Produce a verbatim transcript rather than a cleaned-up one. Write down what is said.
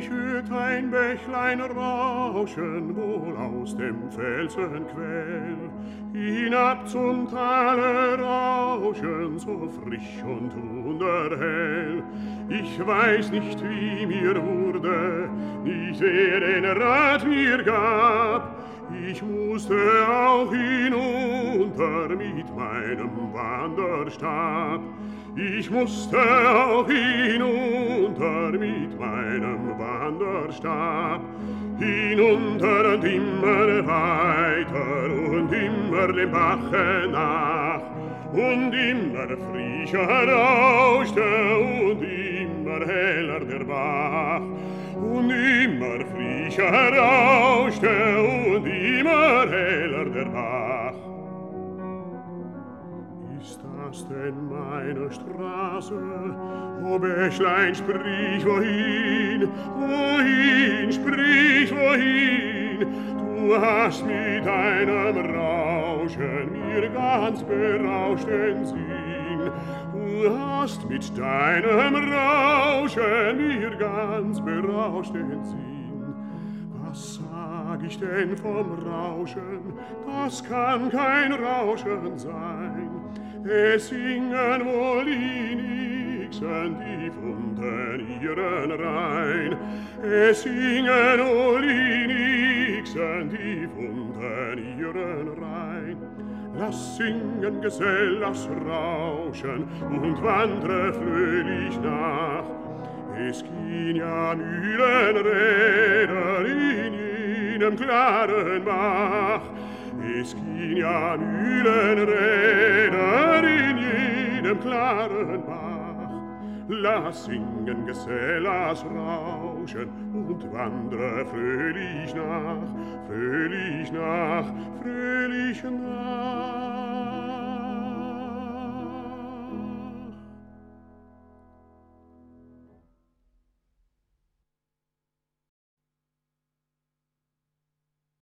Ich hört ein Bächlein rauschen, wohl aus dem Felsenquell. Hinab zum Tale rauschen, so frisch und wunderhell. Ich weiß nicht, wie mir wurde, nicht wer den Rat mir gab. Ich musste auch hinunter mit meinem Wanderstab. Ich musste auch hinunter mit meinem Wanderstab. Hinunter und immer weiter und immer dem Bache nach. Und immer frischer rauschte und immer heller der Bach. Und immer frischer rauschte und immer heller der Bach. Ist das denn meine Straße? O Bächlein, sprich wohin, wohin, sprich wohin. Du hast mit deinem Rauschen mir ganz berauscht den Sinn. Du hast mit deinem Rauschen mir ganz berauscht den Sinn. Was sag ich denn vom Rauschen? Das kann kein Rauschen sein. Es singen wohl die Nixen, die Funden ihren Rhein. Es singen wohl die Nixen, die Funden ihren Rhein. Lass singen, Gesell, lass rauschen und wandre fröhlich nach. Es gehen ja Mühlenräder in jenem klaren Bach. Es gehen ja Mühlenräder in jenem klaren Bach. Lass singen, Gesell, lass rauschen und wandre fröhlich nach, fröhlich nach, fröhlich nach.